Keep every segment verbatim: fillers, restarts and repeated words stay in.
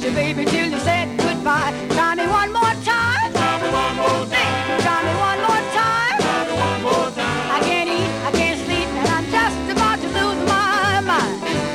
you, baby, till you said goodbye. Try me one more time. Try me one more time. Try me one more time. Try me one more time. I can't eat, I can't sleep, and I'm just about to lose my mind.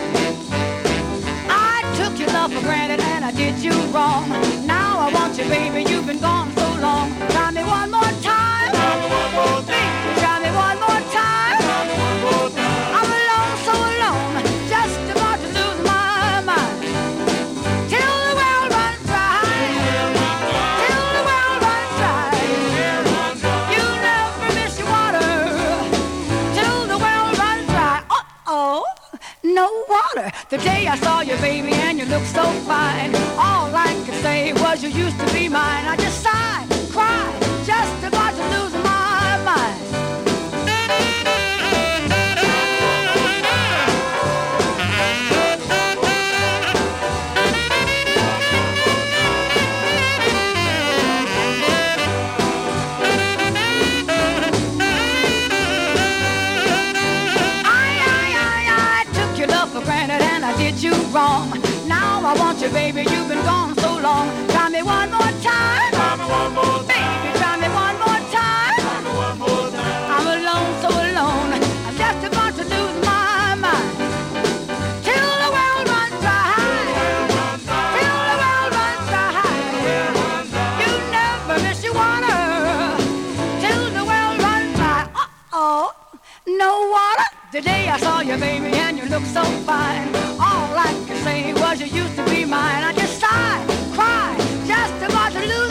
I took your love for granted and I did you wrong. Now I want you, baby, you've been gone so long. Try me one more time. Try me one more time. Try me one more time. Try me one more time. I'm alone, so alone, just about to lose my mind. Till the well runs dry. Till the well runs dry. You never miss your water. Till the well runs dry. Uh-oh, no water. The day I saw you, baby, and you looked so fine. All I could say was you used to be mine. I just sighed, cried, just about to lose my mind. Did you wrong? Now I want you, baby. You've been gone so long. Try me one more time. Try me one more time. Baby, try me one more time. Try me one more time. I'm alone, so alone. I'm just about to lose my mind. Till the well runs dry. Till the well runs dry. You never miss your water. Till the well runs dry. Uh-oh, no water. The day I saw you, baby, and you looked so fine. All I could say was you used to be mine. I just sighed, cried, just about to lose